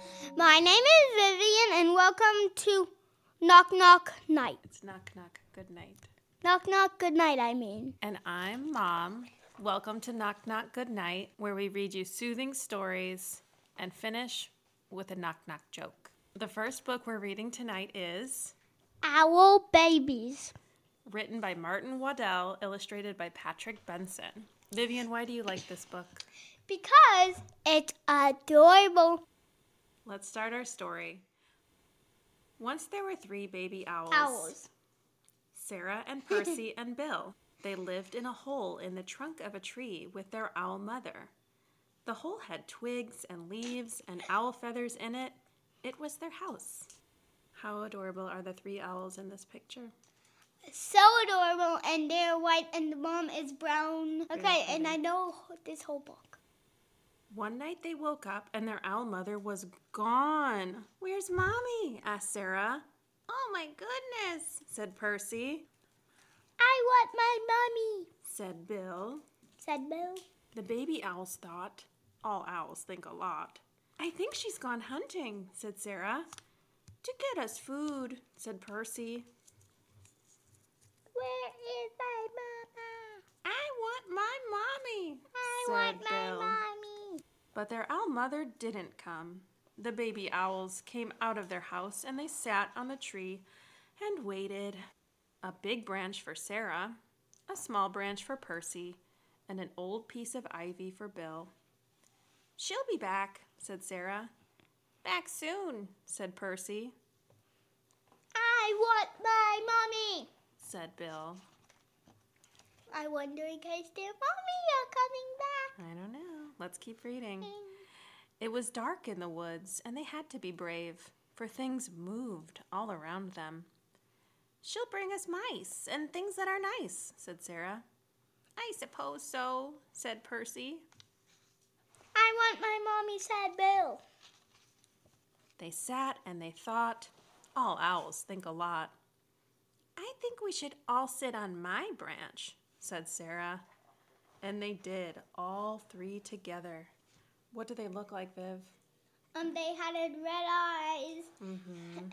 My name is Vivian, and welcome to Knock Knock Night. It's knock knock, good night. Knock Knock Good Night, I mean. And I'm Mom. Welcome to Knock Knock Good Night, where we read you soothing stories and finish with a knock knock joke. The first book we're reading tonight is Owl Babies. written by Martin Waddell, illustrated by Patrick Benson. Vivian, why do you like this book? Because it's adorable. Let's start our story. Once there were 3 baby owls. Owls. Sarah and Percy and Bill. They lived in a hole in the trunk of a tree with their owl mother. The hole had twigs and leaves and owl feathers in it. It was their house. How adorable are the 3 owls in this picture? So adorable, and they're white, and the mom is brown. Okay, and I know this whole book. One night they woke up and their owl mother was gone. "Where's Mommy?" asked Sarah. "Oh my goodness," said Percy. I want my mommy, Said Bill. said Bill. The baby owls thought. All owls think a lot. "I think she's gone hunting," said Sarah. "To get us food," said Percy. Where is my mama? "I want my mommy," I said want my Bill. mommy. But their owl mother didn't come. The baby owls came out of their house and they sat on the tree and waited. A big branch for Sarah, a small branch for Percy, and an old piece of ivy for Bill. "She'll be back," said Sarah. "Back soon," said Percy. I want my mommy. Said Bill. I wonder in case their mommy are coming back. I don't know. Let's keep reading. It was dark in the woods, and they had to be brave, for things moved all around them. "She'll bring us mice and things that are nice," said Sarah. "I suppose so," said Percy. I want my mommy, said Bill. They sat and they thought. All owls think a lot. "I think we should all sit on my branch," said Sarah. And they did, all 3 together. What do they look like, Viv? They had red eyes, Mm-hmm.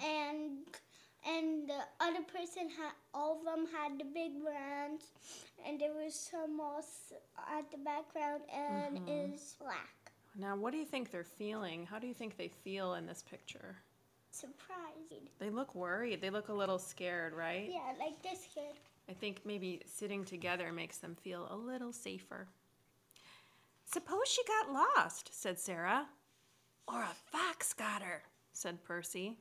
and the other person had, all of them had the big branch, and there was some moss at the background, and it's black. Now, what do you think they're feeling? How do you think they feel in this picture? Surprised. They look worried. They look a little scared, right? Yeah, like this kid. I think maybe sitting together makes them feel a little safer. "Suppose she got lost," said Sarah. "Or a fox got her," said Percy.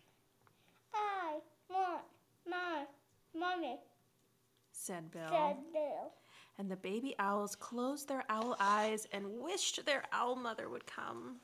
I want my mommy, Said Bill. said Bill. And the baby owls closed their owl eyes and wished their owl mother would come.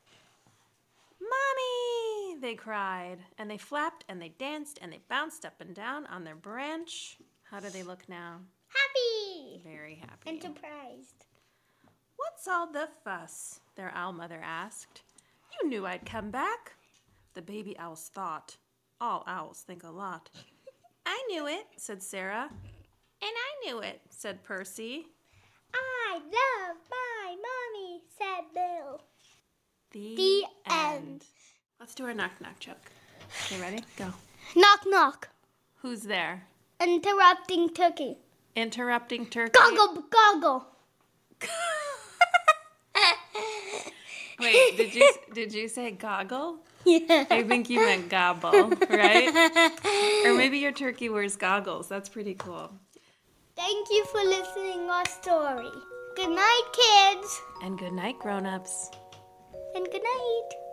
"Mommy!" they cried, and they flapped and they danced and they bounced up and down on their branch. How do they look now? Happy Very happy. and surprised. "What's all the fuss?" their owl mother asked. "You knew I'd come back." The baby owls thought. All owls think a lot. "I knew it," said Sarah. "And I knew it," said Percy. I love my mommy, said Bill. The end. Let's do our knock-knock joke. Okay, ready? Go. Knock, knock. Who's there? Interrupting turkey. Interrupting turkey. Goggle, goggle. Wait, did you say goggle? Yeah. I think you meant gobble, right? Or maybe your turkey wears goggles. That's pretty cool. Thank you for listening to our story. Good night, kids. And good night, grown-ups. And good night.